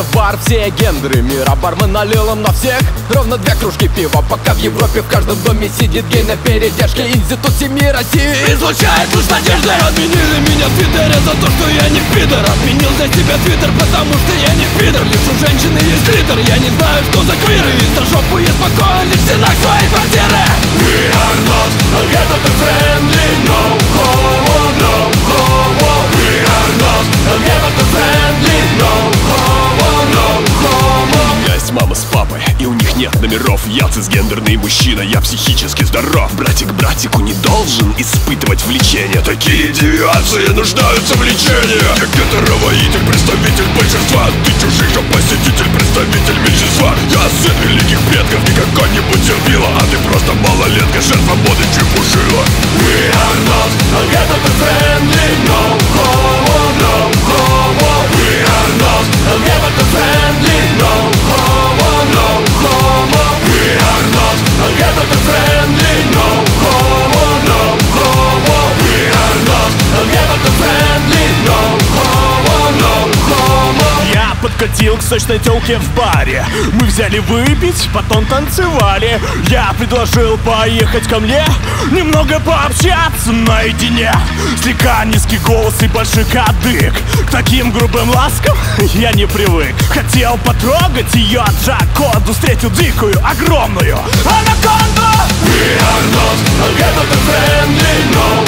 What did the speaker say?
Это бар, все гендеры мира. Бармен налил им на всех ровно 2 кружки пива. Пока в Европе в каждом доме сидит гей на передержке. Институт семьи России излучает лишь надежды. Отменили меня в Твиттере за то, что я не пидор. Отменил для себя Твиттер, потому что я не пидор. Лишь у женщины есть глиттер. Я не знаю, что за квиры. Из-за жопу я спокоен лишь в стенах своей квартиры. We are not LGBT-friendly, no homo, no homo. We are not LGBT-friendly, no homo, no homo. У меня есть мама с папой, и у них нет номеров. Я цисгендерный мужчина, я психически здоров. Братик братику не должен испытывать влечение. Такие девиации нуждаются в лечении. Я гетеровоитель, представитель большинства. Ты чужих же посетитель, представитель меньшинства. Я сын великих предков, не какой-нибудь терпила. А ты просто малолетка, жертва моды чепушила. We are not LGBT-friendly, no homo, no homo. We are not LGBT-friendly, no homo, no homo. We are not LGBT-friendly, no homo, no homo. We are not LGBT-friendly, no homo, no homo. Я подкатил к сочной тёлке в баре. Мы взяли выпить, потом танцевали. Я предложил поехать ко мне, немного пообщаться наедине. Слегка низкий голос и большой кадык. К таким грубым ласкам я не привык. Хотел потрогать ее джакоду, встретил дикую, огромную анаконду. We are not LGBT-friendly, no